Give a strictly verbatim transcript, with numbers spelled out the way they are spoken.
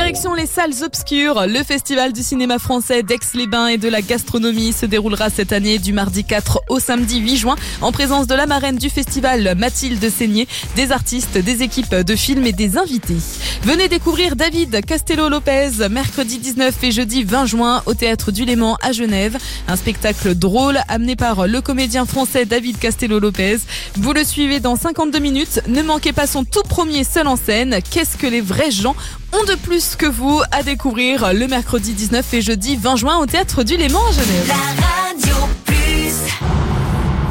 Direction les salles obscures, le festival du cinéma français d'Aix-les-Bains et de la gastronomie se déroulera cette année du mardi quatre au samedi huit juin en présence de la marraine du festival Mathilde Seigné, des artistes, des équipes de films et des invités. Venez découvrir David Castello-Lopez mercredi dix-neuf et jeudi vingt juin au Théâtre du Léman à Genève. Un spectacle drôle amené par le comédien français David Castello-Lopez. Vous le suivez dans cinquante-deux minutes. Ne manquez pas son tout premier seul en scène. Qu'est-ce que les vrais gens ont de plus que vous à découvrir le mercredi dix-neuf et jeudi vingt juin au Théâtre du Léman à Genève.